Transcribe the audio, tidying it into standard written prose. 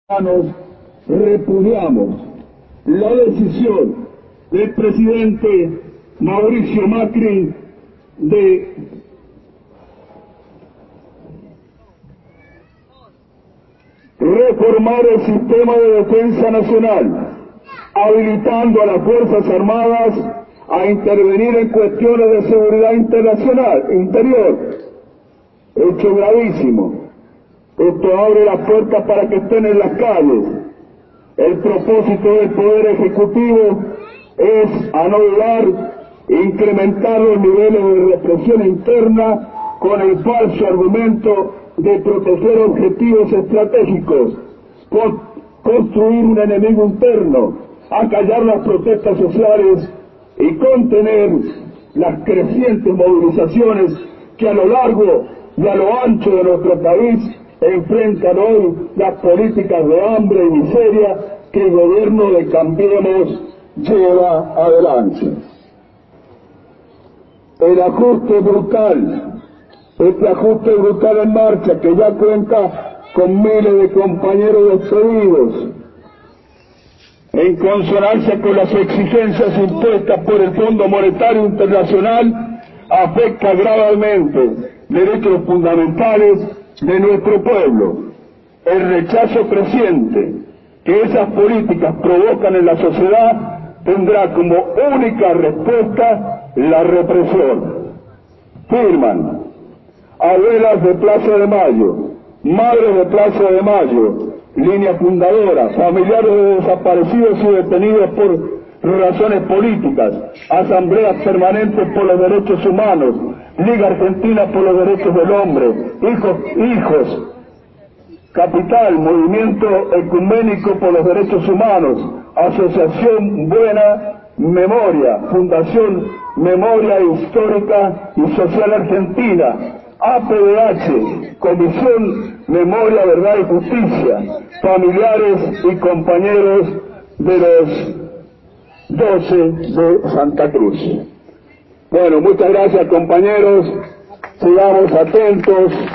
repudiamos la decisión del presidente Mauricio Macri de reformar el sistema de defensa nacional, habilitando a las Fuerzas Armadas a intervenir en cuestiones de seguridad interior. Hecho gravísimo. Esto abre las puertas para que estén en las calles. El propósito del Poder Ejecutivo es anular, incrementar los niveles de represión interna con el falso argumento de proteger objetivos estratégicos, construir un enemigo interno, acallar las protestas sociales y contener las crecientes movilizaciones que a lo largo y a lo ancho de nuestro país enfrentan hoy las políticas de hambre y miseria que el gobierno de Cambiemos lleva adelante. El ajuste brutal, este ajuste brutal en marcha que ya cuenta con miles de compañeros despedidos, en consonancia con las exigencias impuestas por el Fondo Monetario Internacional, afecta gravemente derechos fundamentales de nuestro pueblo. El rechazo creciente que esas políticas provocan en la sociedad tendrá como única respuesta la represión. Firman abuelas de Plaza de Mayo, madres de Plaza de Mayo, línea fundadora, familiares de desaparecidos y detenidos por razones políticas, asambleas permanentes por los derechos humanos, Liga Argentina por los Derechos del Hombre, hijos, Capital, Movimiento Ecuménico por los Derechos Humanos, Asociación Buena Memoria, Fundación Memoria Histórica y Social Argentina, APDH, Comisión Memoria, Verdad y Justicia, familiares y compañeros de los 12 de Santa Cruz. Bueno, muchas gracias, compañeros, sigamos atentos.